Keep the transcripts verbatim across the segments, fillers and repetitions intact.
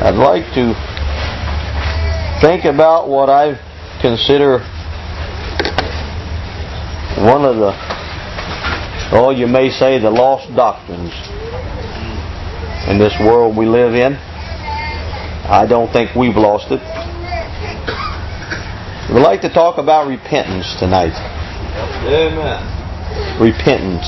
I'd like to think about what I consider one of the, oh, you may say, the lost doctrines in this world we live in. I don't think we've lost it. We'd like to talk about repentance tonight. Amen. Repentance.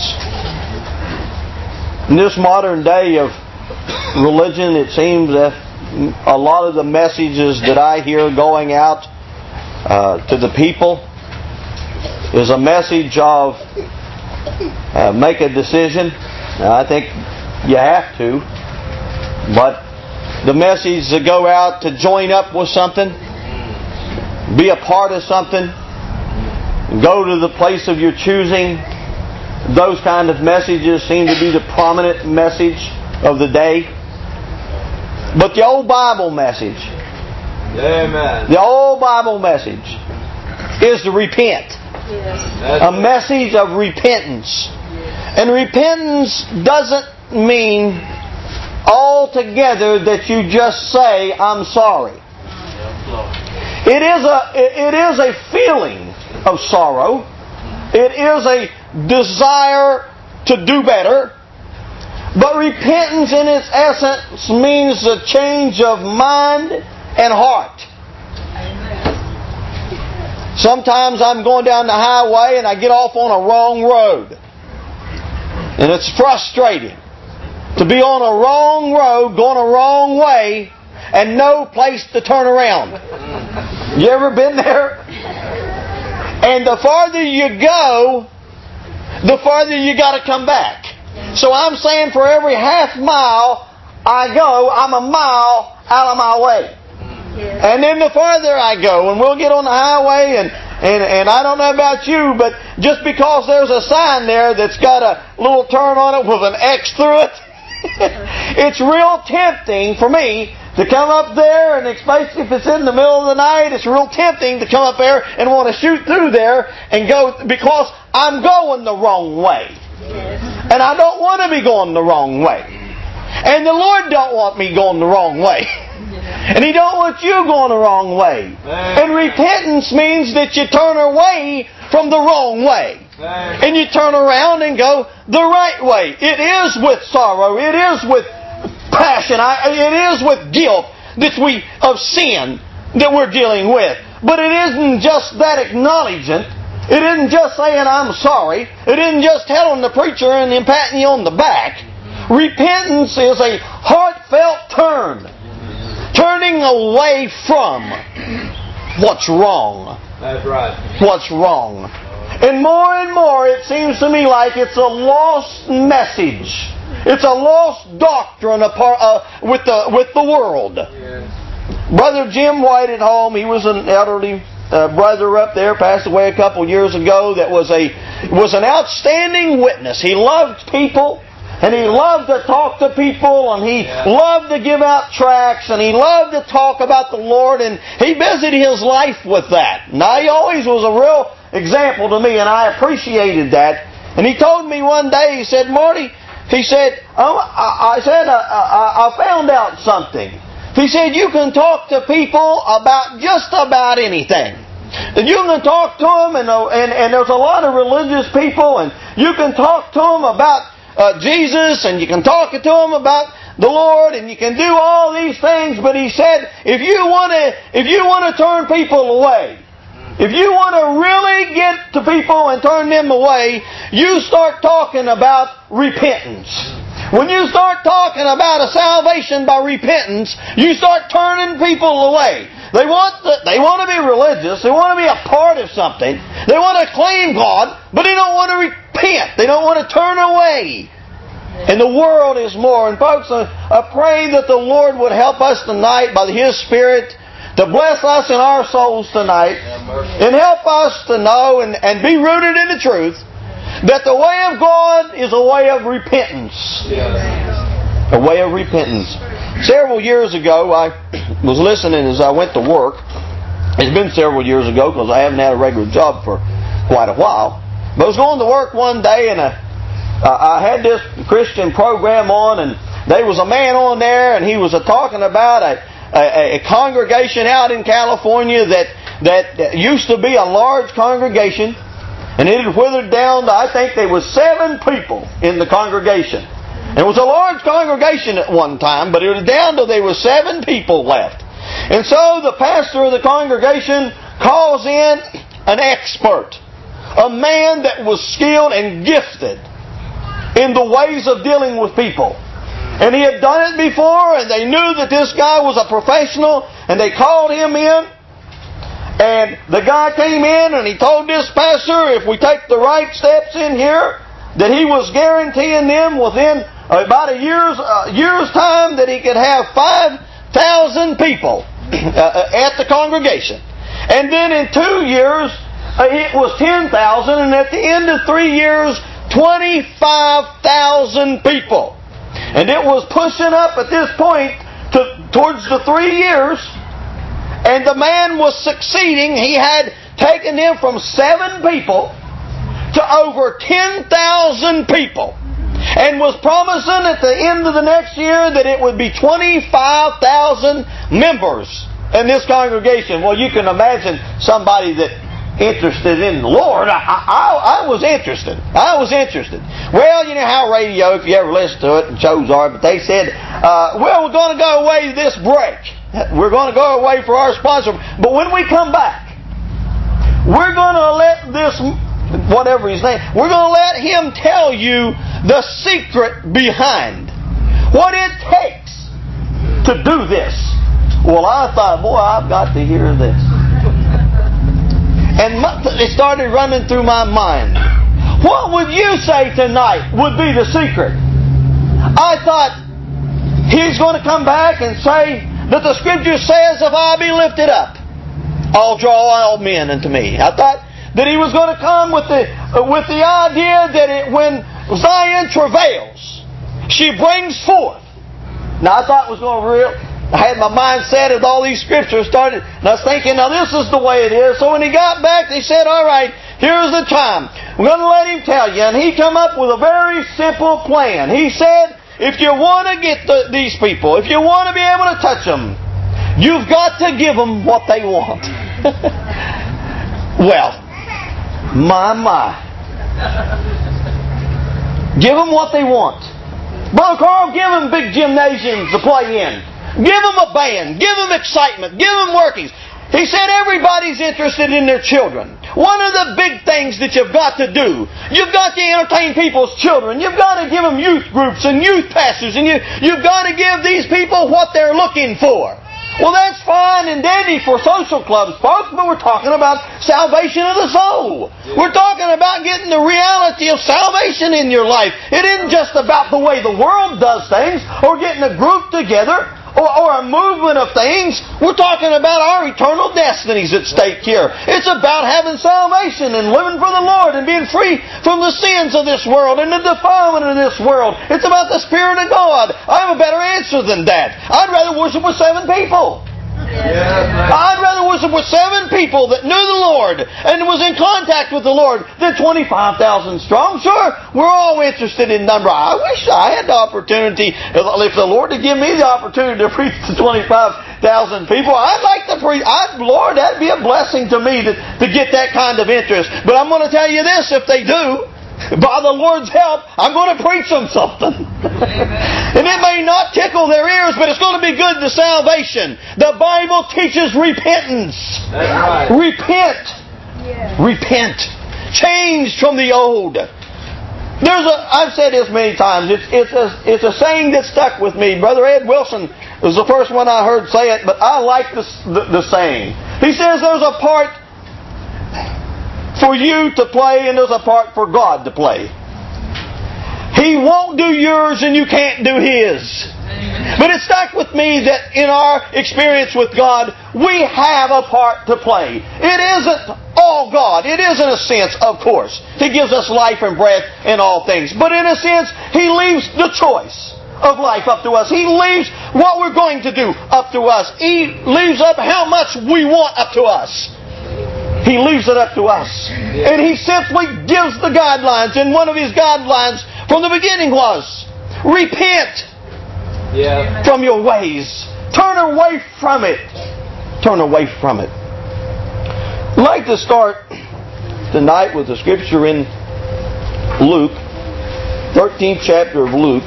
In this modern day of religion, it seems that a lot of the messages that I hear going out uh, to the people is a message of uh, make a decision. Now, I think you have to, but the message to go out to join up with something, be a part of something, go to the place of your choosing, those kind of messages seem to be the prominent message of the day. But the old Bible message, Amen. the old Bible message is to repent. Yes. A message of repentance. And repentance doesn't mean altogether that you just say, I'm sorry. It is a, it is a feeling of sorrow. It is a desire to do better. But repentance in its essence means a change of mind and heart. Sometimes I'm going down the highway and I get off on a wrong road. And it's frustrating to be on a wrong road, going a wrong way, and no place to turn around. You ever been there? And the farther you go, the farther you got to come back. So I'm saying for every half mile I go, I'm a mile out of my way. And then the farther I go, and we'll get on the highway, and, and, and I don't know about you, but just because there's a sign there that's got a little turn on it with an X through it, it's real tempting for me to come up there, and especially if it's in the middle of the night, it's real tempting to come up there and want to shoot through there and go, because I'm going the wrong way. And I don't want to be going the wrong way. And the Lord don't want me going the wrong way. And He don't want you going the wrong way. And repentance means that you turn away from the wrong way. And you turn around and go the right way. It is with sorrow. It is with passion. It is with guilt that we of sin that we're dealing with. But it isn't just that acknowledgement. It isn't just saying I'm sorry. It isn't just telling the preacher and then patting you on the back. Repentance is a heartfelt turn. Turning away from what's wrong. That's right. What's wrong. And more and more it seems to me like it's a lost message. It's a lost doctrine apart, uh, with the with the world. Yes. Brother Jim White at home, he was an elderly uh, brother up there, passed away a couple years ago, that was a was an outstanding witness. He loved people. And he loved to talk to people, and he yeah. loved to give out tracts, and he loved to talk about the Lord, and he busied his life with that. Now, he always was a real example to me, and I appreciated that. And he told me one day, he said, Marty, he said, oh, I, I said, I, I, I found out something. He said, you can talk to people about just about anything. And you can talk to them, and, and, and there's a lot of religious people, and you can talk to them about Uh, Jesus, and you can talk to him about the Lord, and you can do all these things. But he said, if you want to, if you want to turn people away, if you want to really get to people and turn them away, you start talking about repentance. When you start talking about a salvation by repentance, you start turning people away. They want to, they want to be religious. They want to be a part of something. They want to claim God, but they don't want to repent. They don't want to turn away. And the world is more. And folks, I, I pray that the Lord would help us tonight by His Spirit to bless us in our souls tonight and help us to know and, and be rooted in the truth that the way of God is a way of repentance. A way of repentance. Several years ago, I was listening as I went to work. It's been several years ago because I haven't had a regular job for quite a while. But I was going to work one day, and I, I had this Christian program on, and there was a man on there, and he was a talking about a, a, a congregation out in California that, that used to be a large congregation, and it had withered down to, I think there was seven people in the congregation. It was a large congregation at one time, but it was down to there were seven people left. And so the pastor of the congregation calls in an expert, a man that was skilled and gifted in the ways of dealing with people. And he had done it before, and they knew that this guy was a professional, and they called him in. And the guy came in, and he told this pastor, if we take the right steps in here, that he was guaranteeing them within about a year's uh, year's time that he could have five thousand people at the congregation. And then in two years, uh, it was ten thousand, and at the end of three years, twenty-five thousand people. And it was pushing up at this point to, towards the three years. And the man was succeeding. He had taken them from seven people to over ten thousand people. And was promising at the end of the next year that it would be twenty-five thousand members in this congregation. Well, you can imagine somebody that interested in the Lord. I, I, I was interested. I was interested. Well, you know how radio, if you ever listen to it, and shows are, but they said, uh, well, we're going to go away this break. We're going to go away for our sponsor. But when we come back, we're going to let this, whatever his name, we're going to let him tell you the secret behind what it takes to do this. Well, I thought, boy, I've got to hear this. And it started running through my mind. What would you say tonight would be the secret? I thought he's going to come back and say that the Scripture says, if I be lifted up, I'll draw all men unto me. I thought that he was going to come with the with the idea that it, when Zion travails, she brings forth. Now I thought it was going to real. I had my mind set as all these scriptures started, and I was thinking, now this is the way it is. So when he got back, they said, all right, here's the time. We're going to let him tell you. And he come up with a very simple plan. He said, if you want to get the, these people, if you want to be able to touch them, you've got to give them what they want. Well, my, my. Give them what they want. Brother Carl, give them big gymnasiums to play in. Give them a band. Give them excitement. Give them workings. He said everybody's interested in their children. One of the big things that you've got to do, you've got to entertain people's children. You've got to give them youth groups and youth pastors. And you, you've got to give these people what they're looking for. Well, that's fine and dandy for social clubs, folks, but we're talking about salvation of the soul. We're talking about getting the reality of salvation in your life. It isn't just about the way the world does things or getting a group together. Or, or a movement of things. We're talking about our eternal destinies at stake here. It's about having salvation and living for the Lord and being free from the sins of this world and the defilement of this world. It's about the Spirit of God. I have a better answer than that. I'd rather worship with seven people. Yeah, I'd rather worship with seven people that knew the Lord and was in contact with the Lord than twenty-five thousand strong. Sure, we're all interested in number. I wish I had the opportunity, if the Lord had given me the opportunity to preach to twenty-five thousand people, I'd like to preach. I'd, Lord, that'd be a blessing to me to, to get that kind of interest. But I'm going to tell you this, if they do, by the Lord's help, I'm going to preach them something. And it may not tickle their ears, but it's going to be good to salvation. The Bible teaches repentance. That's right. Repent. Yeah. Repent. Change from the old. There's a, I've said this many times. It's, it's, a, it's a saying that stuck with me. Brother Ed Wilson was the first one I heard say it, but I like this, the, the saying. He says there's a part for you to play and there's a part for God to play. He won't do yours and you can't do His. But it stuck with me that in our experience with God, we have a part to play. It isn't all God. It is in a sense, of course. He gives us life and breath in all things. But in a sense, He leaves the choice of life up to us. He leaves what we're going to do up to us. He leaves up how much we want up to us. He leaves it up to us. And He simply gives the guidelines. And one of His guidelines from the beginning was, repent Yeah. From your ways. Turn away from it. Turn away from it. I'd like to start tonight with the scripture in Luke, thirteenth chapter of Luke.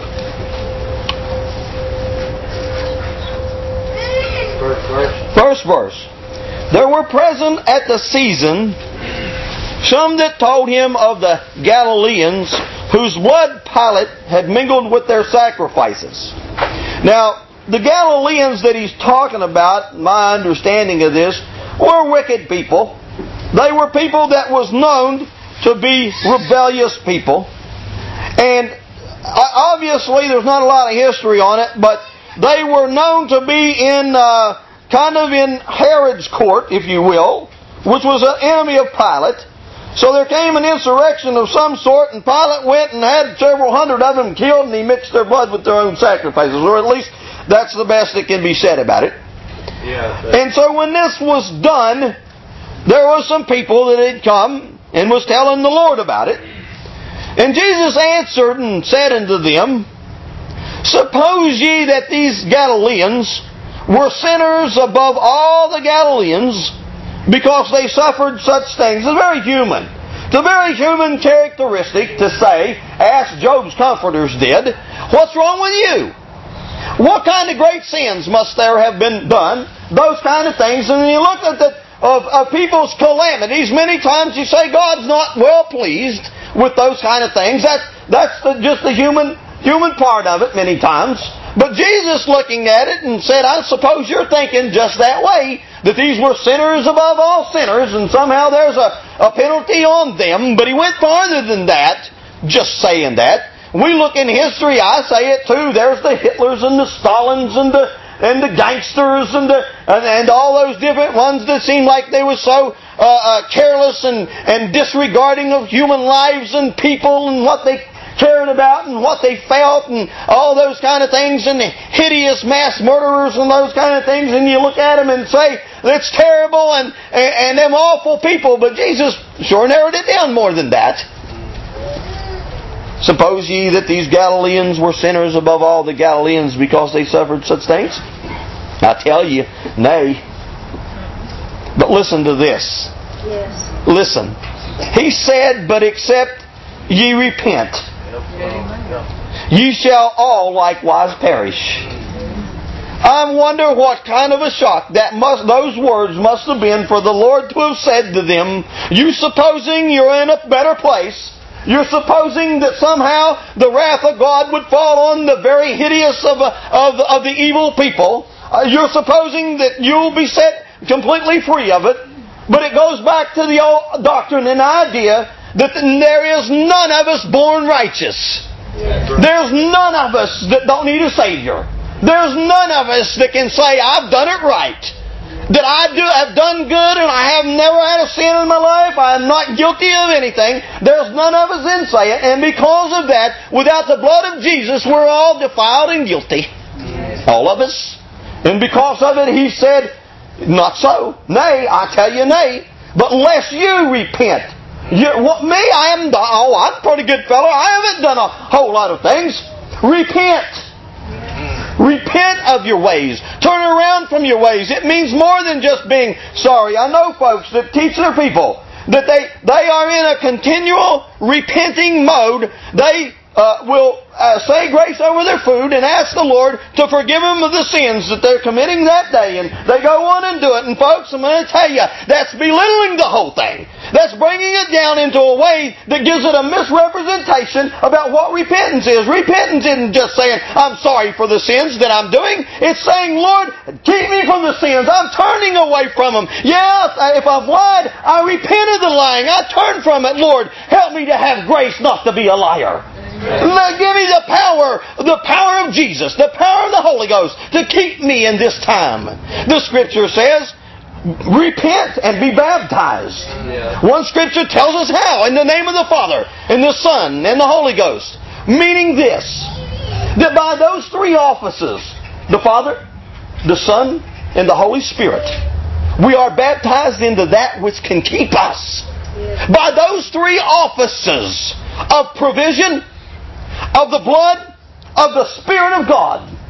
First verse. First verse. There were present at the season some that told him of the Galileans whose blood Pilate had mingled with their sacrifices. Now, the Galileans that he's talking about, my understanding of this, were wicked people. They were people that was known to be rebellious people. And obviously there's not a lot of history on it, but they were known to be in uh, kind of in Herod's court, if you will, which was an enemy of Pilate. So there came an insurrection of some sort, and Pilate went and had several hundred of them killed, and he mixed their blood with their own sacrifices, or at least that's the best that can be said about it. Yeah. And so when this was done, there were some people that had come and was telling the Lord about it. And Jesus answered and said unto them, Suppose ye that these Galileans were sinners above all the Galileans, because they suffered such things. It's very human. It's a very human characteristic to say, as Job's comforters did, what's wrong with you? What kind of great sins must there have been done? Those kind of things. And when you look at the of, of people's calamities, many times you say God's not well pleased with those kind of things. That's that's the, just the human human part of it many times. But Jesus looking at it and said, I suppose you're thinking just that way, that these were sinners above all sinners, and somehow there's a, a penalty on them. But he went farther than that, just saying that. We look in history, I say it too, there's the Hitlers and the Stalins and the and the gangsters and the and, and all those different ones that seemed like they were so uh, uh, careless and, and disregarding of human lives and people and what they cared about and what they felt and all those kind of things, and the hideous mass murderers and those kind of things, and you look at them and say, that's terrible and, and, and them awful people, but Jesus sure narrowed it down more than that. Suppose ye that these Galileans were sinners above all the Galileans because they suffered such things? I tell you, nay. But listen to this. Yes. Listen. He said, but except ye repent, ye shall all likewise perish. I wonder what kind of a shock that must those words must have been for the Lord to have said to them, you supposing you're in a better place, you're supposing that somehow the wrath of God would fall on the very hideous of, of, of the evil people. Uh, you're supposing that you'll be set completely free of it. But it goes back to the old doctrine and idea that there is none of us born righteous. There's none of us that don't need a Savior. There's none of us that can say, I've done it right. That I do have done good and I have never had a sin in my life. I am not guilty of anything. There's none of us in say it. And because of that, without the blood of Jesus, we're all defiled and guilty. All of us. And because of it, He said, not so. Nay, I tell you nay. But unless you repent. You, what, me, I am, oh, I'm a pretty good fellow. I haven't done a whole lot of things. Repent. Repent of your ways. Turn around from your ways. It means more than just being sorry. I know folks that teach their people that they, they are in a continual repenting mode. They uh, will uh, say grace over their food and ask the Lord to forgive them of the sins that they're committing that day. And they go on and do it. And folks, I'm going to tell you, that's belittling the whole thing. That's bringing it down into a way that gives it a misrepresentation about what repentance is. Repentance isn't just saying, I'm sorry for the sins that I'm doing. It's saying, Lord, keep me from the sins. I'm turning away from them. Yeah, if I've lied, I repent of the lying. I turn from it. Lord, help me to have grace not to be a liar. Lord, give me the power, the power of Jesus, the power of the Holy Ghost to keep me in this time. The Scripture says, repent and be baptized. Yeah. One Scripture tells us how, in the name of the Father, and the Son, and the Holy Ghost. Meaning this, that by those three offices, the Father, the Son, and the Holy Spirit, we are baptized into that which can keep us. Yeah. By those three offices of provision, of the blood, of the Spirit of God,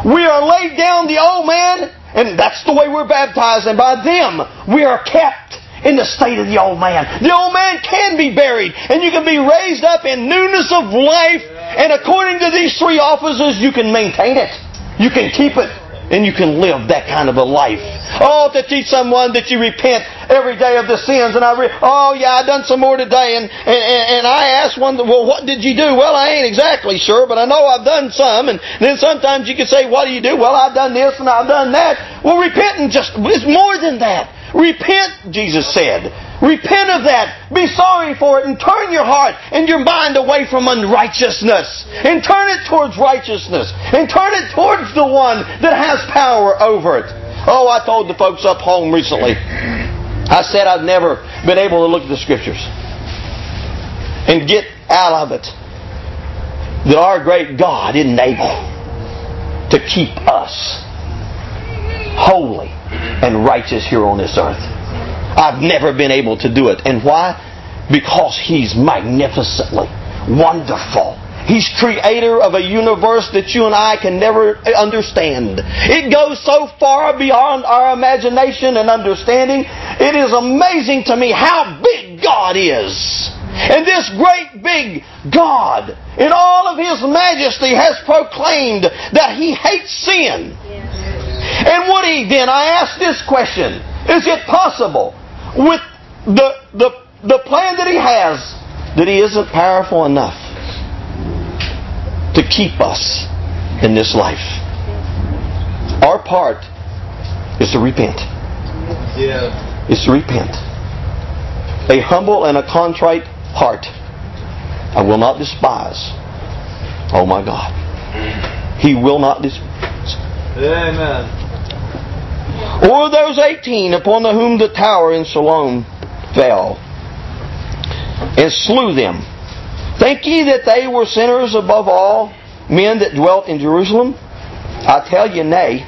We are laid down the old man, and that's the way we're baptized, and by them we are kept in the state of the old man. The old man can be buried, and you can be raised up in newness of life, and according to these three offices, you can maintain it. You can keep it. And you can live that kind of a life. Oh, to teach someone that you repent every day of the sins. And I re- oh yeah, I done some more today. And, and, and I asked one, well, what did you do? Well, I ain't exactly sure, but I know I've done some. And then sometimes you can say, what do you do? Well, I've done this and I've done that. Well, repenting just is more than that. Repent, Jesus said. Repent of that. Be sorry for it and turn your heart and your mind away from unrighteousness. And turn it towards righteousness. And turn it towards the one that has power over it. Oh, I told the folks up home recently. I said I've never been able to look at the Scriptures and get out of it that our great God isn't able to keep us holy and righteous here on this earth. I've never been able to do it. And why? Because He's magnificently wonderful. He's creator of a universe that you and I can never understand. It goes so far beyond our imagination and understanding. It is amazing to me how big God is. And this great big God, in all of His majesty, has proclaimed that He hates sin. And would He then, I ask this question, is it possible with the, the, the plan that He has that He isn't powerful enough to keep us in this life? Our part is to repent. Yeah. Is to repent. A humble and a contrite heart I will not despise. Oh my God. He will not despise. Amen. Or those eighteen upon whom the tower in Siloam fell, and slew them. Think ye that they were sinners above all men that dwelt in Jerusalem? I tell you, nay.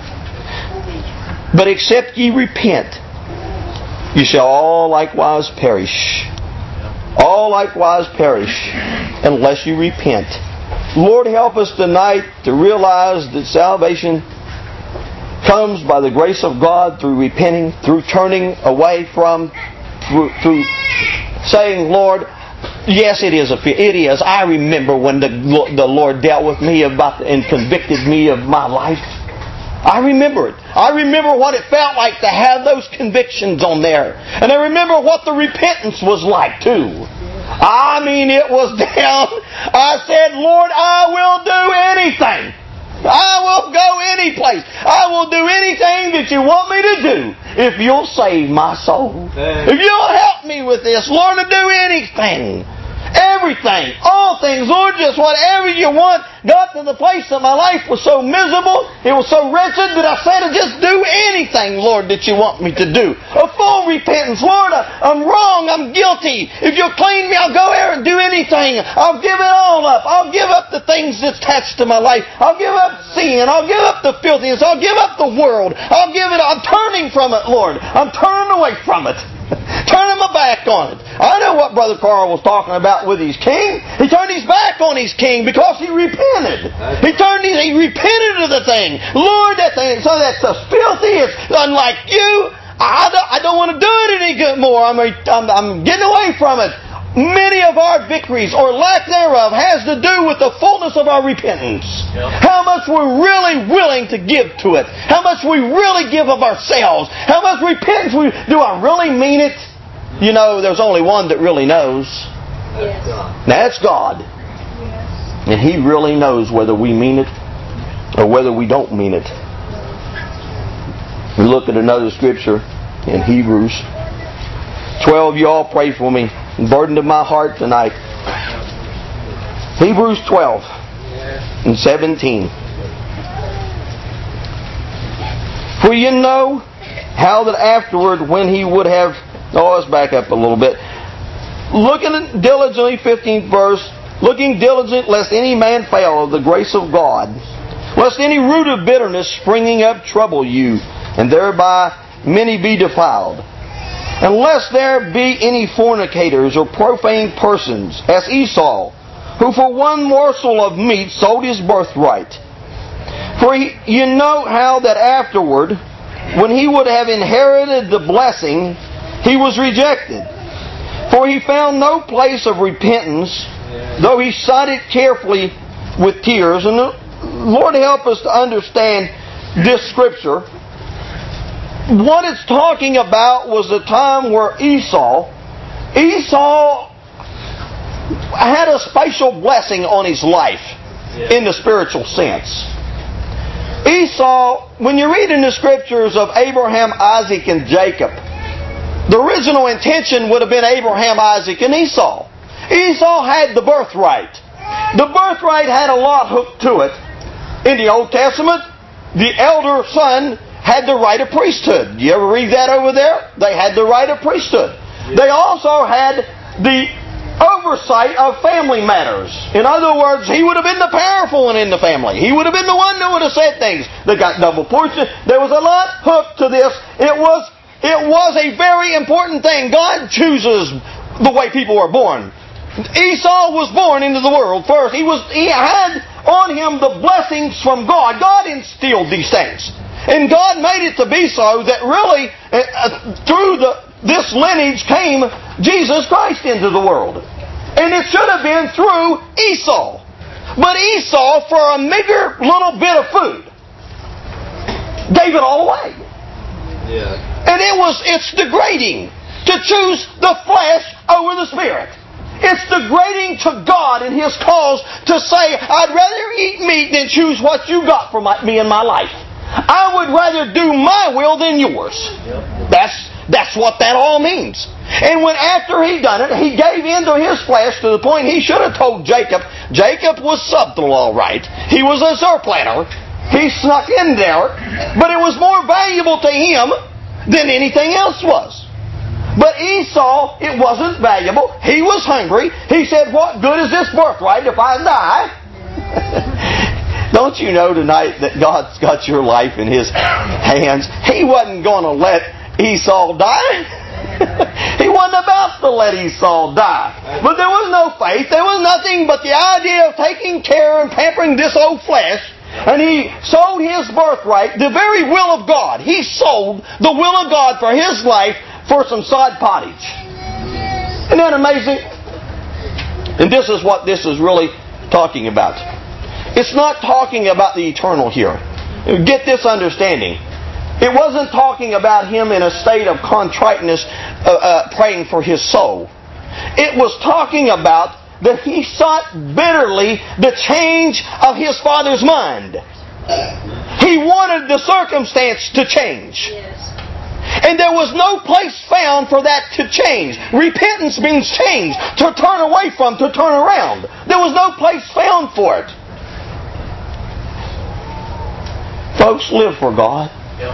But except ye repent, ye shall all likewise perish. All likewise perish, unless you repent. Lord, help us tonight to realize that salvation comes by the grace of God through repenting, through turning away from, through, through saying, Lord, yes, it is a fear. It is. I remember when the the Lord dealt with me about and convicted me of my life. I remember it. I remember what it felt like to have those convictions on there, and I remember what the repentance was like too. I mean, it was down. I said, Lord, I will do anything. I will go any place. I will do anything that you want me to do if you'll save my soul. If you'll help me with this, Lord, to do anything. Everything. All things. Lord, just whatever you want. Got to the place that my life was so miserable, it was so wretched that I said to just do anything, Lord, that you want me to do. A full repentance. Lord, I'm wrong. I'm guilty. If you'll clean me, I'll go there and do anything. I'll give it all up. I'll give up the things that's attached to my life. I'll give up sin. I'll give up the filthiness. I'll give up the world. I'll give it. I'm turning from it, Lord. I'm turning away from it. Turning my back on it. I know what Brother Carl was talking about with his king. He turned his back on his king because he repented. He turned his, he repented of the thing. Lord, that thing, so that's so filthy. It's unlike you. I don't, I don't want to do it any good more. I'm, I'm, I'm getting away from it. Many of our victories, or lack thereof, has to do with the fullness of our repentance. Yep. How much we're really willing to give to it. How much we really give of ourselves. How much repentance we... Do I really mean it? You know, there's only one that really knows. That's God. That's God. Yes. And He really knows whether we mean it or whether we don't mean it. We look at another scripture in Hebrews twelve. You all pray for me. Burden to my heart tonight. Hebrews twelve and seventeen. For you know how that afterward, when he would have... Oh, let's back up a little bit. Looking diligently, fifteenth verse. Looking diligent, lest any man fail of the grace of God, lest any root of bitterness springing up trouble you, and thereby many be defiled. Unless there be any fornicators or profane persons, as Esau, who for one morsel of meat sold his birthright. For he, you know how that afterward, when he would have inherited the blessing, he was rejected. For he found no place of repentance, though he sought it carefully with tears. And the Lord help us to understand this scripture. What it's talking about was the time where Esau, Esau had a special blessing on his life in the spiritual sense. Esau, when you read in the scriptures of Abraham, Isaac, and Jacob, the original intention would have been Abraham, Isaac, and Esau. Esau had the birthright. The birthright had a lot hooked to it. In the Old Testament, the elder son had the right of priesthood. You ever read that over there? They had the right of priesthood. They also had the oversight of family matters. In other words, he would have been the powerful one in the family. He would have been the one that would have said things. They got double portion. There was a lot hooked to this. It was, it was a very important thing. God chooses the way people are born. Esau was born into the world first. He was, he had on him the blessings from God. God instilled these things. And God made it to be so that really, uh, through the, this lineage came Jesus Christ into the world. And it should have been through Esau. But Esau, for a meager little bit of food, gave it all away. Yeah. And it was, it's degrading to choose the flesh over the spirit. It's degrading to God and His cause to say, I'd rather eat meat than choose what you got for my, me in my life. I would rather do my will than yours. That's that's what that all means. And when after he done it, he gave in to his flesh to the point he should have told Jacob. Jacob was subtle, all right. He was a surplanter. He snuck in there, but it was more valuable to him than anything else was. But Esau, it wasn't valuable. He was hungry. He said, what good is this birthright if I die? Don't you know tonight that God's got your life in His hands? He wasn't going to let Esau die. He wasn't about to let Esau die. But there was no faith. There was nothing but the idea of taking care and pampering this old flesh. And he sold his birthright, the very will of God. He sold the will of God for his life for some sod pottage. Isn't that amazing? And this is what this is really talking about. It's not talking about the eternal here. Get this understanding. It wasn't talking about him in a state of contriteness, uh, uh, praying for his soul. It was talking about that he sought bitterly the change of his father's mind. He wanted the circumstance to change. And there was no place found for that to change. Repentance means change, to turn away from, to turn around. There was no place found for it. Folks, live for God.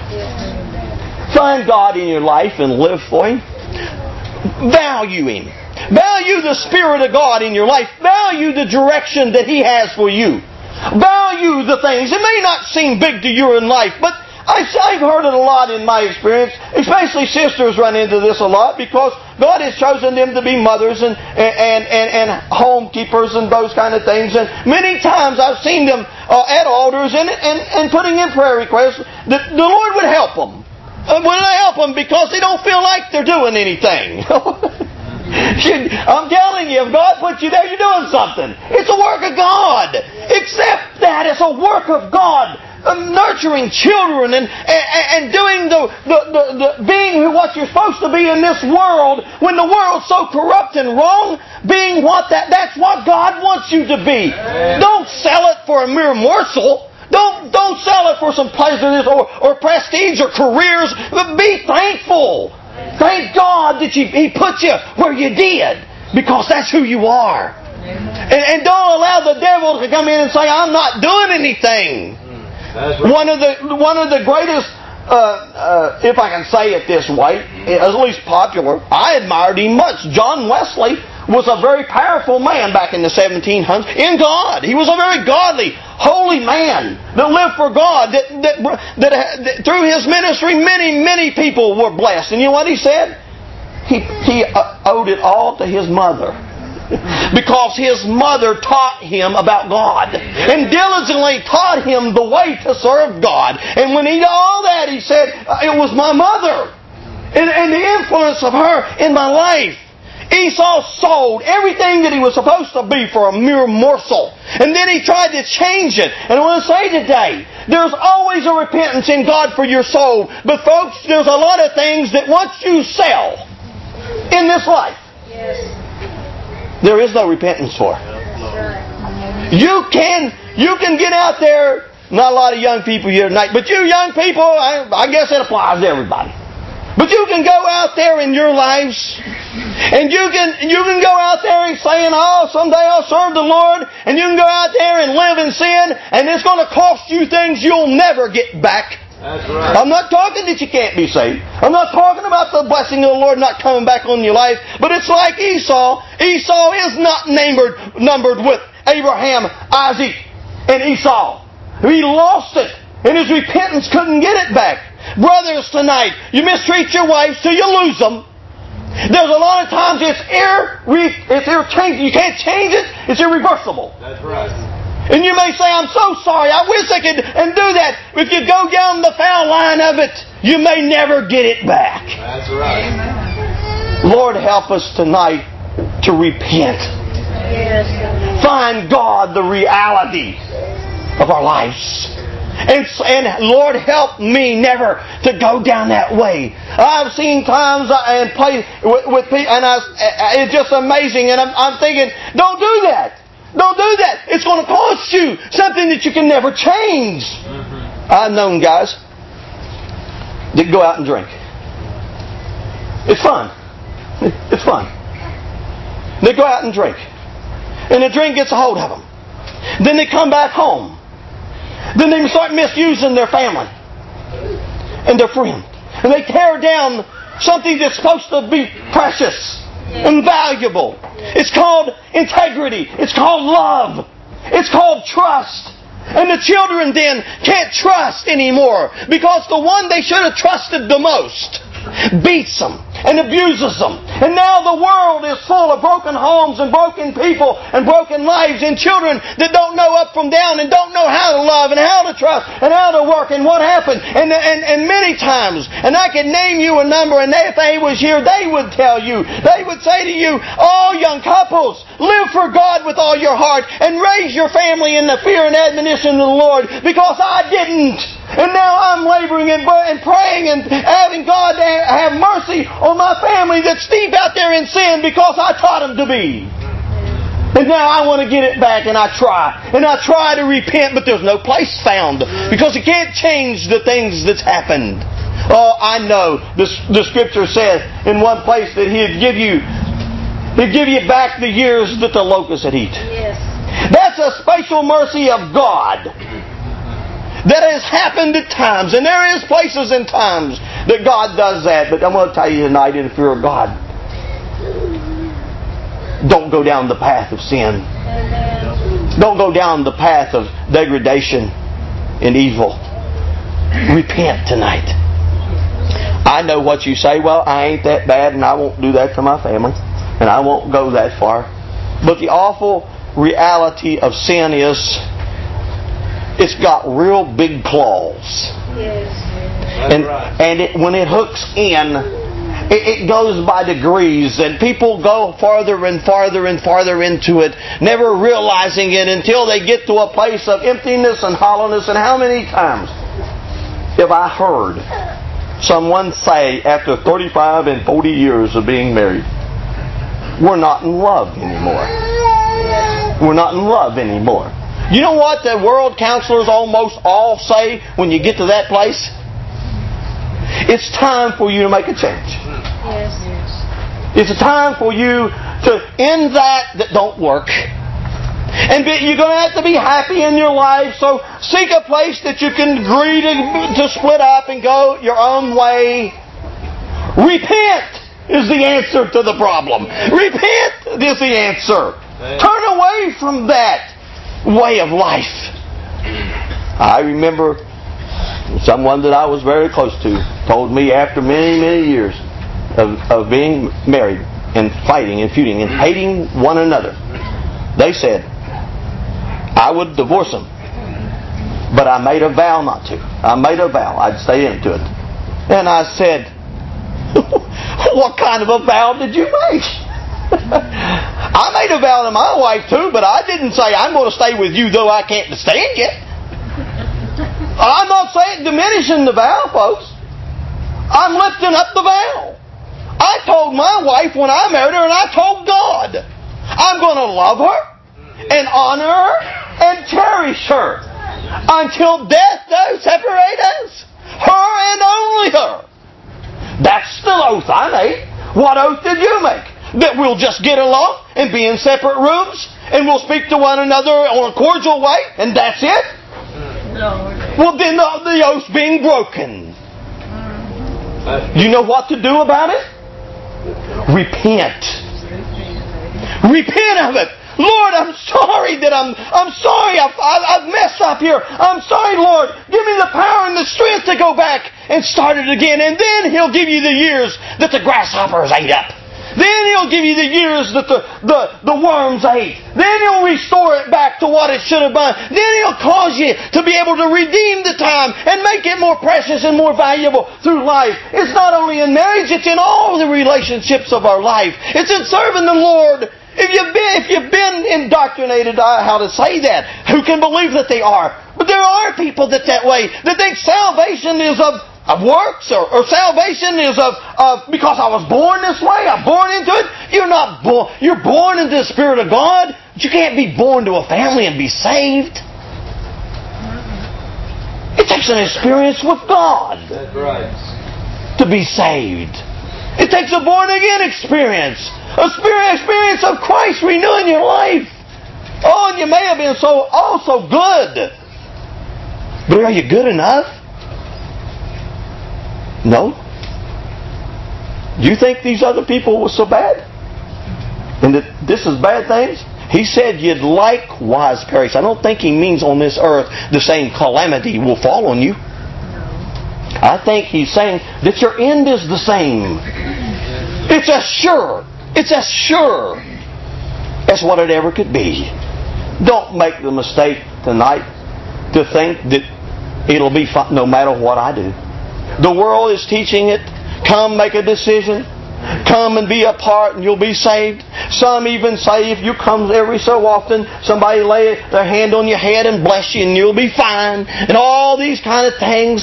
Find God in your life and live for Him. Value Him. Value the Spirit of God in your life. Value the direction that He has for you. Value the things. It may not seem big to you in life, but I've heard it a lot in my experience. Especially sisters run into this a lot because God has chosen them to be mothers and and, and, and home keepers and those kind of things. And many times I've seen them uh, at altars and, and, and putting in prayer requests that the Lord would help them. Uh, would help them because they don't feel like they're doing anything. I'm telling you, if God put you there, you're doing something. It's a work of God. Accept that. It's a work of God. Nurturing children and, and, and doing the, the, the, the being what you're supposed to be in this world when the world's so corrupt and wrong, being what that that's what God wants you to be. Amen. Don't sell it for a mere morsel. Don't don't sell it for some pleasures or, or prestige or careers. But be thankful. Thank God that you, He put you where you did because that's who you are. And, and don't allow the devil to come in and say, I'm not doing anything. Right. One of the one of the greatest, uh, uh, if I can say it this way, at least popular, I admired him much. John Wesley was a very powerful man back in the seventeen hundreds in God. He was a very godly, holy man that lived for God. That that, that, that through his ministry, many many people were blessed. And you know what he said? He he uh, owed it all to his mother. Because his mother taught him about God and diligently taught him the way to serve God. And when he did all that, he said, it was my mother and, and the influence of her in my life. Esau sold everything that he was supposed to be for a mere morsel. And then he tried to change it. And I want to say today, there's always a repentance in God for your soul. But folks, there's a lot of things that once you sell in this life, yes, there is no repentance for. You can you can get out there. Not a lot of young people here tonight, but you young people, I, I guess it applies to everybody. But you can go out there in your lives, and you can you can go out there and saying, "Oh, someday I'll serve the Lord," and you can go out there and live in sin, and it's going to cost you things you'll never get back. That's right. I'm not talking that you can't be saved. I'm not talking about the blessing of the Lord not coming back on your life. But it's like Esau. Esau is not numbered, numbered with Abraham, Isaac, and Esau. He lost it. And his repentance couldn't get it back. Brothers, tonight, you mistreat your wife so you lose them. There's a lot of times it's irre, it's irre- you can't change it. It's irreversible. That's right. And you may say, I'm so sorry, I wish I could and do that. If you go down the foul line of it, you may never get it back. That's right. Lord, help us tonight to repent. Yes. Find God the reality of our lives. And, and Lord, help me never to go down that way. I've seen times and play with, with people, and I, it's just amazing. And I'm, I'm thinking, don't do that. Don't do that. It's going to cost you something that you can never change. Mm-hmm. I've known guys that go out and drink. It's fun. It's fun. They go out and drink. And the drink gets a hold of them. Then they come back home. Then they start misusing their family and their friend. And they tear down something that's supposed to be precious and valuable. It's called integrity. It's called love. It's called trust. And the children then can't trust anymore because the one they should have trusted the most beats them and abuses them. And now the world is full of broken homes and broken people and broken lives and children that don't know up from down and don't know how to love and how to trust and how to work and what happened. And and, and many times, and I could name you a number, and if they was here, they would tell you, they would say to you, all young couples, live for God with all your heart and raise your family in the fear and admonition of the Lord, because I didn't. And now I'm laboring and praying and asking God to have mercy on my family that's deep out there in sin because I taught them to be. And now I want to get it back, and I try. And I try to repent, but there's no place found because it can't change the things that's happened. Oh, I know. The, the Scripture says in one place that He'd give you He'd give you back the years that the locusts had eaten. Yes. That's a special mercy of God that has happened at times. And there is places and times that God does that. But I'm going to tell you tonight, in the fear of God, don't go down the path of sin. Amen. Don't go down the path of degradation and evil. Repent tonight. I know what you say. Well, I ain't that bad, and I won't do that to my family, and I won't go that far. But the awful reality of sin is it's got real big claws. Yes. And, and it, when it hooks in, it, it goes by degrees, and people go farther and farther and farther into it, never realizing it until they get to a place of emptiness and hollowness. And how many times have I heard someone say after thirty-five and forty years of being married, we're not in love anymore. We're not in love anymore. You know what the world counselors almost all say when you get to that place? It's time for you to make a change. Yes. It's a time for you to end that that don't work. And be, you're going to have to be happy in your life, so seek a place that you can agree to, to split up and go your own way. Repent is the answer to the problem. Repent is the answer. Turn away from that way of life. I remember someone that I was very close to told me after many, many years of, of being married, and fighting and feuding and hating one another. They said, I would divorce them, but I made a vow not to. I made a vow. I'd stay into it. And I said, what kind of a vow did you make? I made a vow to my wife too, but I didn't say I'm going to stay with you though I can't stand you. I'm not saying diminishing the vow, folks. I'm lifting up the vow. I told my wife when I married her, and I told God, I'm going to love her and honor her and cherish her until death does separate us. Her and only her. That's the oath I made. What oath did you make? That we'll just get along and be in separate rooms and we'll speak to one another on a cordial way and that's it? No. Well, then the, the oath's being broken. You know what to do about it? Repent. Repent of it. Lord, I'm sorry that I'm I'm sorry I've, I've messed up here. I'm sorry, Lord. Give me the power and the strength to go back and start it again. And then He'll give you the years that the grasshoppers ate up. Then He'll give you the years that the, the, the worms ate. Then He'll restore it back to what it should have been. Then He'll cause you to be able to redeem the time and make it more precious and more valuable through life. It's not only in marriage, it's in all the relationships of our life. It's in serving the Lord. If you've been, if you've been indoctrinated, uh, how to say that, who can believe that they are? But there are people that that way, that think salvation is of of works, or, or salvation is of, of because I was born this way, I'm born into it. You're not born. You're born into the Spirit of God. But you can't be born to a family and be saved. It takes an experience with God to be saved. It takes a born again experience, a spirit experience of Christ renewing your life. Oh, and you may have been so oh so good, but are you good enough? No. Do you think these other people were so bad? And that this is bad things? He said you'd likewise perish. I don't think He means on this earth the same calamity will fall on you. I think He's saying that your end is the same. It's as sure. It's as sure as what it ever could be. Don't make the mistake tonight to think that it'll be fine no matter what I do. The world is teaching it. Come make a decision. Come and be a part and you'll be saved. Some even say if you come every so often, somebody lay their hand on your head and bless you and you'll be fine. And all these kind of things.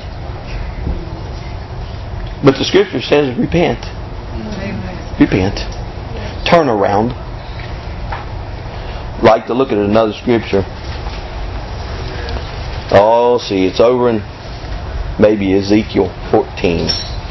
But the Scripture says repent. Repent. Turn around. I'd like to look at another Scripture. Oh, see, it's over in maybe Ezekiel fourteen.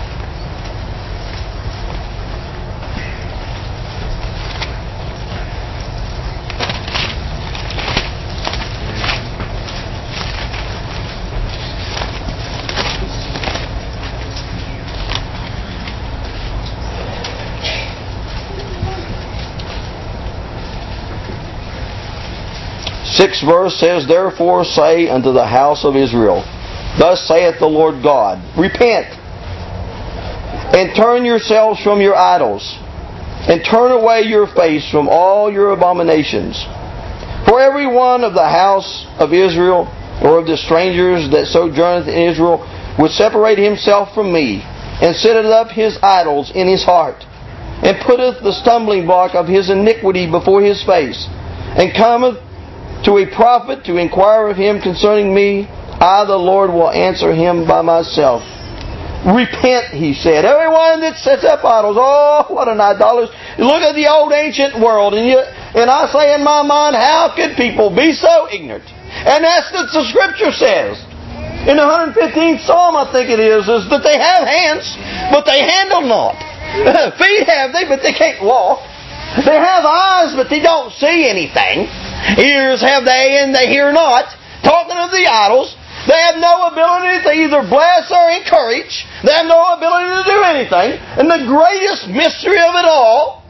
Sixth verse says, Therefore say unto the house of Israel, Thus saith the Lord God, Repent, and turn yourselves from your idols, and turn away your face from all your abominations. For every one of the house of Israel, or of the strangers that sojourneth in Israel, would separate himself from me, and setteth up his idols in his heart, and putteth the stumbling block of his iniquity before his face, and cometh to a prophet to inquire of him concerning me, I, the Lord, will answer him by myself. Repent, He said. Everyone that sets up idols, oh, what an idolatrous. Look at the old ancient world, and you, and I say in my mind, how could people be so ignorant? And that's what the Scripture says. In the one hundred fifteenth Psalm, I think it is, is that they have hands, but they handle not. Feet have they, but they can't walk. They have eyes, but they don't see anything. Ears have they, and they hear not. Talking of the idols, they have no ability to either bless or encourage. They have no ability to do anything. And the greatest mystery of it all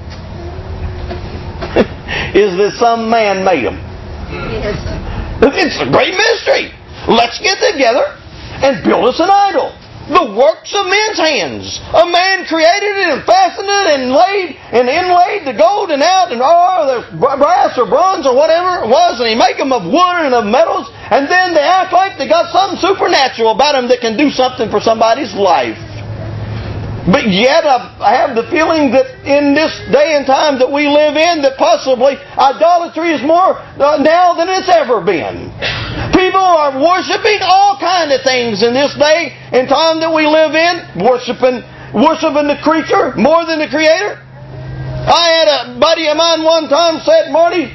is that some man made them. Yes. It's a great mystery. Let's get together and build us an idol. the works of men's hands. A man created it and fastened it and laid and inlaid the gold and out and all the brass or bronze or whatever it was, and he make them of wood and of metals, and then they act like they got something supernatural about them that can do something for somebody's life. But yet I have the feeling that in this day and time that we live in, that possibly idolatry is more now than it's ever been. People are worshiping all kinds of things in this day and time that we live in, worshiping, worshiping the creature more than the Creator. I had a buddy of mine one time said, "Marty,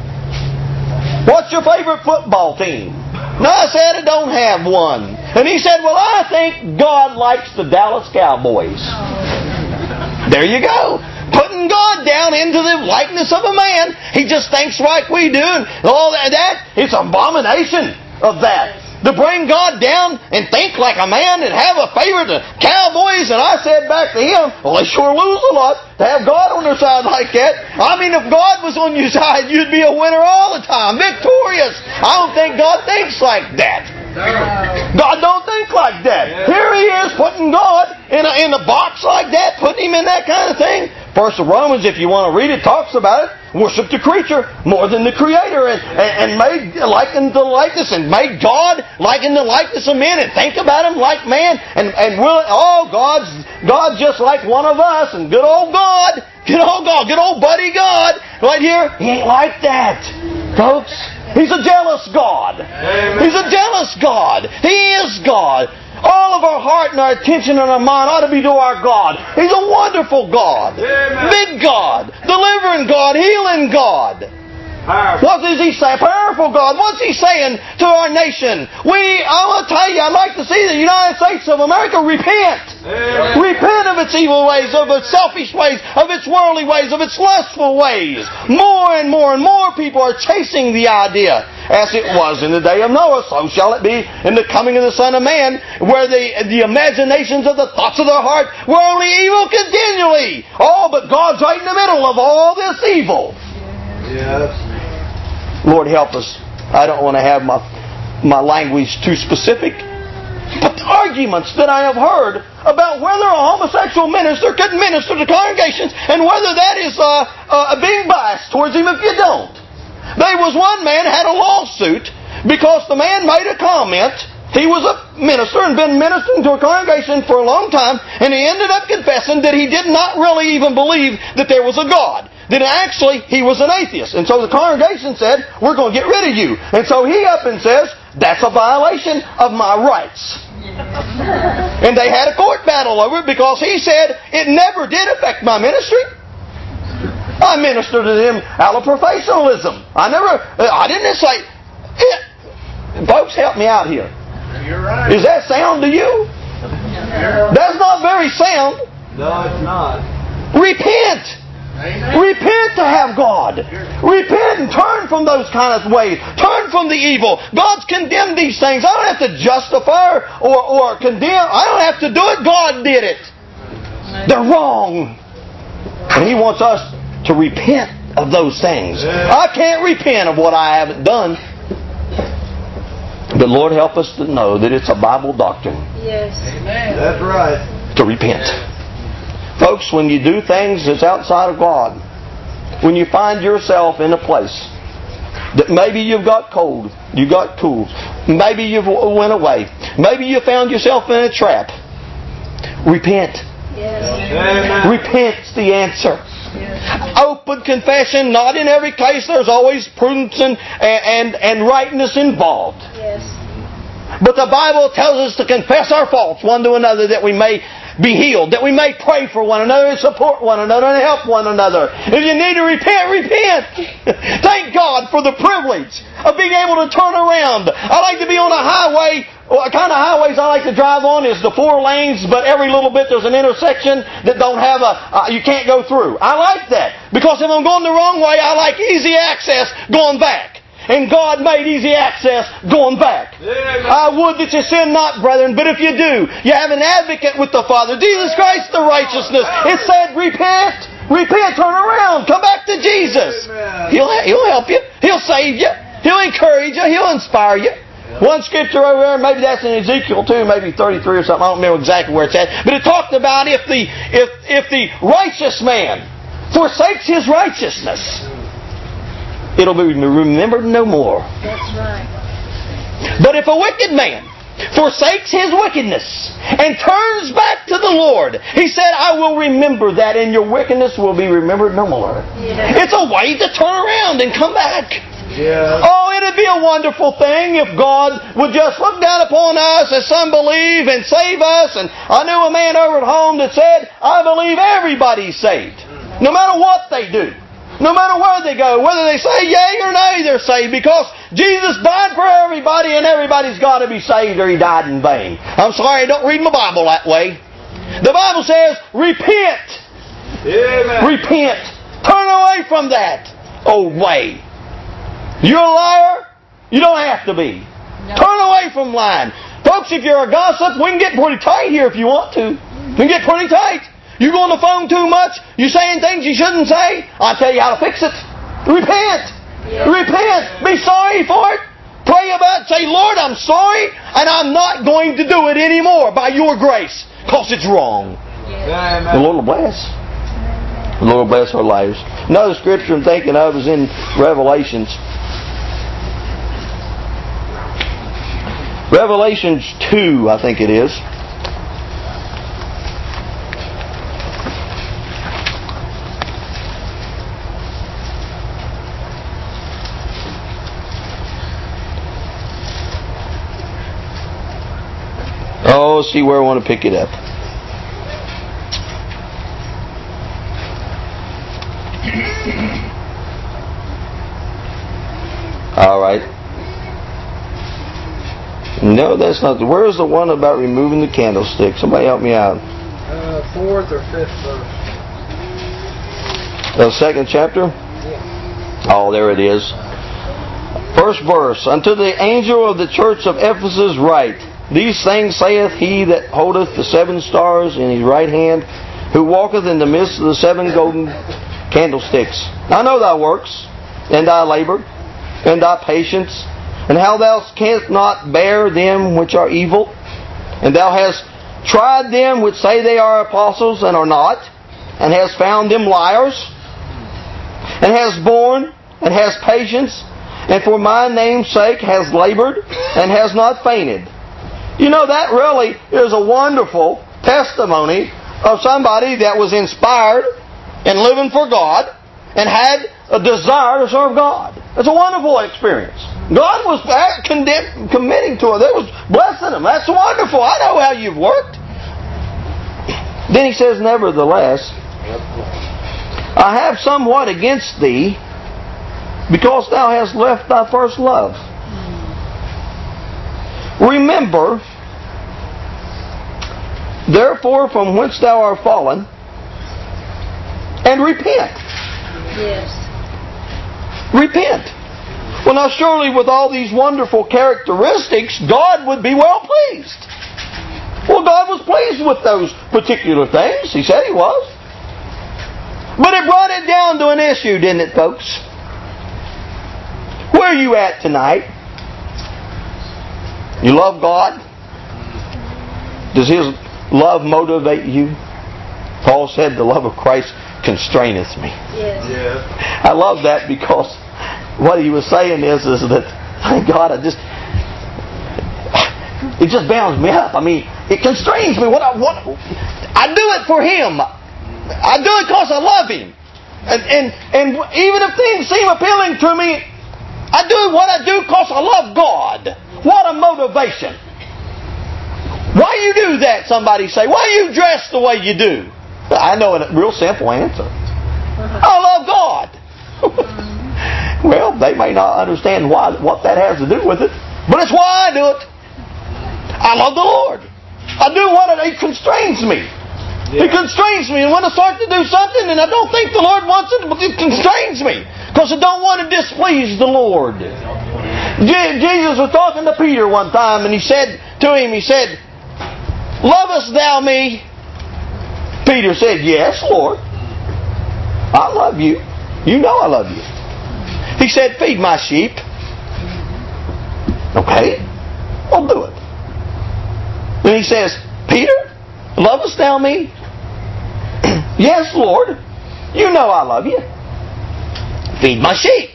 what's your favorite football team?" No, I said, "I don't have one." And he said, "Well, I think God likes the Dallas Cowboys." There you go. Putting God down into the likeness of a man. He just thinks like we do and all that. that it's an abomination of that. To bring God down and think like a man and have a favorite, the Cowboys. And I said back to him, "Well, they sure lose a lot to have God on their side like that. I mean, if God was on your side, you'd be a winner all the time, victorious." I don't think God thinks like that. God don't think like that. Here He is putting God in a, in a box like that, putting Him in that kind of thing. First of Romans, if you want to read it, talks about it. Worship the creature more than the Creator, and, and, and made like in the likeness, and made God like in the likeness of men, and think about Him like man, and and will oh God's God's just like one of us, and good old God, good old God, good old buddy God, right here, He ain't like that, folks. He's a jealous God. Amen. He's a jealous God. He is God. All of our heart and our attention and our mind ought to be to our God. He's a wonderful God. Amen. Big God. Delivering God. Healing God. Powerful. What does He say? Powerful God. What's He saying to our nation? We, I want to tell you, I'd like to see the United States of America repent. Amen. Repent of its evil ways, of its selfish ways, of its worldly ways, of its lustful ways. More and more and more people are chasing the idea. As it was in the day of Noah, so shall it be in the coming of the Son of Man, where the, the imaginations of the thoughts of their heart were only evil continually. Oh, but God's right in the middle of all this evil. Yes. Lord help us. I don't want to have my my language too specific. But the arguments that I have heard about whether a homosexual minister can minister to congregations and whether that is uh, uh, being biased towards him if you don't. There was one man had a lawsuit because the man made a comment. He was a minister and been ministering to a congregation for a long time, and he ended up confessing that he did not really even believe that there was a God. That actually he was an atheist. And so the congregation said, "We're going to get rid of you." And so he up and says, "That's a violation of my rights." And they had a court battle over it because he said, "It never did affect my ministry. I ministered to them out of professionalism. I never, I didn't say it." Folks, help me out here. You're right. Is that sound to you? That's not very sound. No, it's not. Repent. Amen. Repent to have God. Repent and turn from those kind of ways. Turn from the evil. God's condemned these things. I don't have to justify or, or condemn. I don't have to do it. God did it. They're wrong. And He wants us to repent of those things. I can't repent of what I haven't done. But Lord help us to know that it's a Bible doctrine. Yes. Amen. That's right. To repent. Folks, when you do things that's outside of God, when you find yourself in a place that maybe you've got cold, you got cool, maybe you've went away, maybe you found yourself in a trap, repent. Yes. Amen. Repent's the answer. Yes. Open confession, not in every case. There's always prudence and, and, and rightness involved. Yes. But the Bible tells us to confess our faults one to another that we may be healed, that we may pray for one another and support one another and help one another. If you need to repent, repent. Thank God for the privilege of being able to turn around. I like to be on a highway. What kind of highways I like to drive on is the four lanes, but every little bit there's an intersection that don't have a, uh, you can't go through. I like that. Because if I'm going the wrong way, I like easy access going back. And God made easy access going back. Amen. I would that you sin not, brethren, but if you do, you have an advocate with the Father, Jesus Christ the righteousness. It said, repent, repent, turn around, come back to Jesus. He'll, he'll help you. He'll save you. He'll encourage you. He'll inspire you. One scripture over there, maybe that's in Ezekiel too, maybe thirty-three or something. I don't remember exactly where it's at. But it talked about if the if if the righteous man forsakes his righteousness, it'll be remembered no more. That's right. But if a wicked man forsakes his wickedness and turns back to the Lord, He said, I will remember that, and your wickedness will be remembered no more. Yeah. It's a way to turn around and come back. Yeah. Oh, it'd be a wonderful thing if God would just look down upon us as some believe and save us. And I knew a man over at home that said, I believe everybody's saved. No matter what they do. No matter where they go. Whether they say yea or nay, they're saved. Because Jesus died for everybody and everybody's got to be saved or He died in vain. I'm sorry, I don't read my Bible that way. The Bible says, repent. Amen. Repent. Turn away from that old way. You're a liar? You don't have to be. No. Turn away from lying. Folks, if you're a gossip, we can get pretty tight here if you want to. We can get pretty tight. You go on the phone too much, you saying things you shouldn't say, I'll tell you how to fix it. Repent. Yeah. Repent. Be sorry for it. Pray about it. Say, Lord, I'm sorry, and I'm not going to do it anymore by your grace, because it's wrong. Yeah. The Lord will bless. The Lord will bless our lives. Another scripture I'm thinking of is in Revelations. Revelations two, I think it is. Oh, let's see where I want to pick it up. All right. No, that's not. The, where's the one about removing the candlestick? Somebody help me out. Uh, fourth or fifth verse. The second chapter? Yeah. Oh, there it is. First verse. Unto the angel of the church of Ephesus write, These things saith he that holdeth the seven stars in his right hand, who walketh in the midst of the seven golden candlesticks. I know thy works, and thy labor, and thy patience, and how thou canst not bear them which are evil, and thou hast tried them which say they are apostles and are not, and hast found them liars, and hast borne, and hast patience, and for my name's sake has labored, and has not fainted. You know, that really is a wonderful testimony of somebody that was inspired and living for God and had a desire to serve God. It's a wonderful experience. God was condemn, committing to it. It was blessing him. That's wonderful. I know how you've worked. Then he says, nevertheless, I have somewhat against thee, because thou hast left thy first love. Remember, therefore, from whence thou art fallen, and repent. Yes. Repent. Well, now surely with all these wonderful characteristics, God would be well pleased. Well, God was pleased with those particular things. He said He was. But it brought it down to an issue, didn't it, folks? Where are you at tonight? You love God? Does His love motivate you? Paul said, the love of Christ constraineth me. Yes. Yeah. I love that, because what he was saying is, is that, thank God, I just, it just bounds me up. I mean, it constrains me. What I, what, I do it for Him. I do it because I love Him. And, and, and even if things seem appealing to me, I do what I do because I love God. What a motivation. Why you do that, somebody say? Why you dress the way you do? I know a real simple answer. I love God. Well, they may not understand why, what that has to do with it, but it's why I do it. I love the Lord. I do what it, it constrains me. Yeah. It constrains me. And when I start to do something and I don't think the Lord wants it, it constrains me. Because I don't want to displease the Lord. Je- Jesus was talking to Peter one time, and He said to him, He said, Lovest thou me? Peter said, Yes, Lord. I love you. You know I love you. He said, Feed my sheep. Okay. I'll do it. Then he says, Peter, lovest thou me? Yes, Lord. You know I love you. Feed my sheep.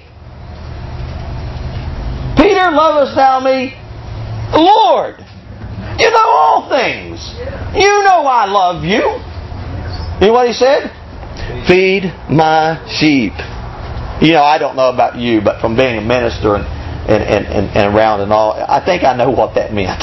Peter, lovest thou me? Lord, you know all things. You know I love you. You know what he said? Feed my sheep. You know, I don't know about you, but from being a minister and, and, and, and, and around and all, I think I know what that meant.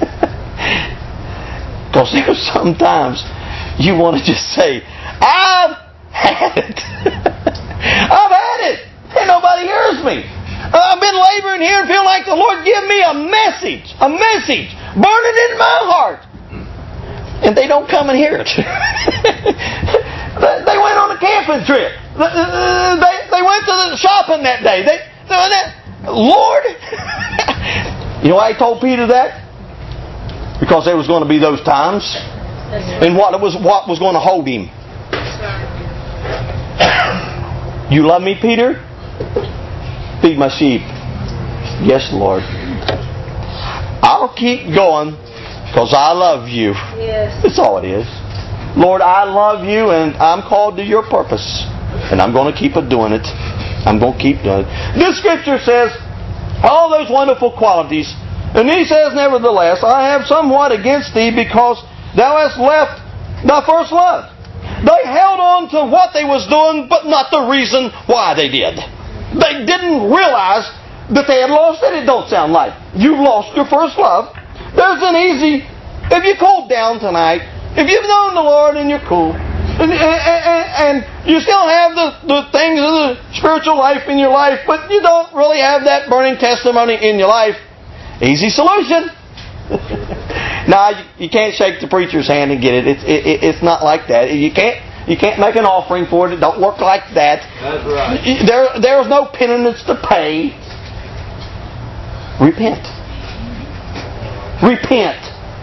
Because there's sometimes you want to just say, I've had it. I've had it. And nobody hears me. I've been laboring here and feel like the Lord give me a message. A message. Burning in my heart. And they don't come and hear it. They went on a camping trip. They, they went to the shopping that day. They, Lord, you know why he told Peter that? Because there was going to be those times, and what was what was going to hold him. You love me, Peter? Feed my sheep. Yes, Lord. I'll keep going because I love you. Yes. That's all it is. Lord, I love you and I'm called to your purpose. And I'm going to keep doing it. I'm going to keep doing it. This scripture says all those wonderful qualities. And he says, nevertheless, I have somewhat against thee because thou hast left thy first love. They held on to what they was doing, but not the reason why they did. They didn't realize that they had lost it. It don't sound like you've lost your first love. There's an easy, if you cool down tonight, if you've known the Lord and you're cool, and, and, and, and you still have the, the things of the spiritual life in your life, but you don't really have that burning testimony in your life, easy solution. Now, you, you can't shake the preacher's hand and get it. It's, it, it's not like that. You can't you can't make an offering for it. It don't work like that. That's right. There, there's no penance to pay. Repent. Repent.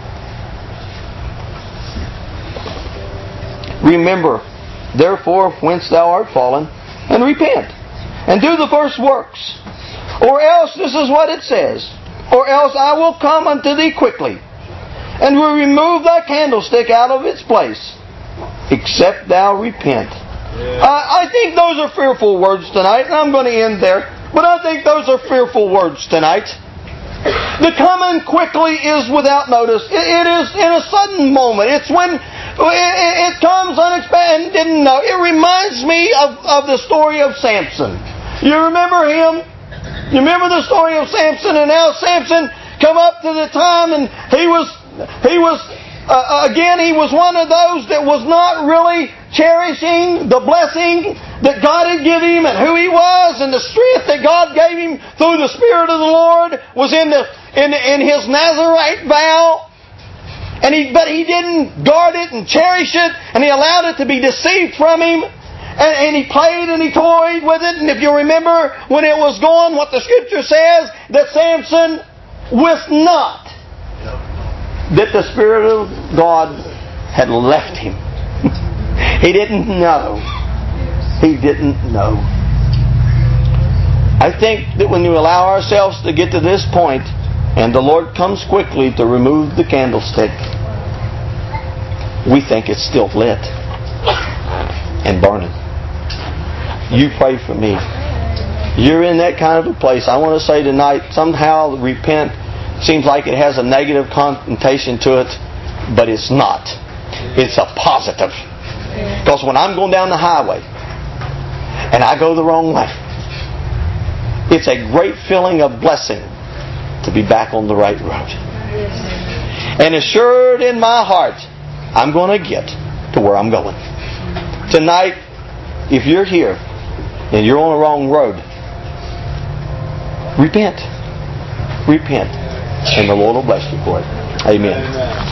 Remember, therefore, whence thou art fallen, and repent, and do the first works. Or else, this is what it says, or else I will come unto thee quickly, and will remove thy candlestick out of its place, except thou repent. Yeah. Uh, I think those are fearful words tonight, and I'm going to end there, but I think those are fearful words tonight. The coming quickly is without notice. It, it is in a sudden moment. It's when it, it comes unexpected and didn't know. It reminds me of, of the story of Samson. You remember him? You remember the story of Samson? And now Samson come up to the time and he was, he was uh, again, he was one of those that was not really cherishing the blessing that God had given him and who he was, and the strength that God gave him through the Spirit of the Lord was in the in, in his Nazarite vow. And he, but he didn't guard it and cherish it, and he allowed it to be deceived from him. And, and he played and he toyed with it. And if you remember when it was going, what the Scripture says, that Samson wist not that the Spirit of God had left him. He didn't know. He didn't know. I think that when we allow ourselves to get to this point, and the Lord comes quickly to remove the candlestick, we think it's still lit and burning. You pray for me. You're in that kind of a place. I want to say tonight, somehow repent seems like it has a negative connotation to it, but it's not. It's a positive. Because when I'm going down the highway and I go the wrong way, it's a great feeling of blessing to be back on the right road. And assured in my heart, I'm going to get to where I'm going. Tonight, if you're here and you're on the wrong road, repent. Repent. And the Lord will bless you for it. Amen. Amen.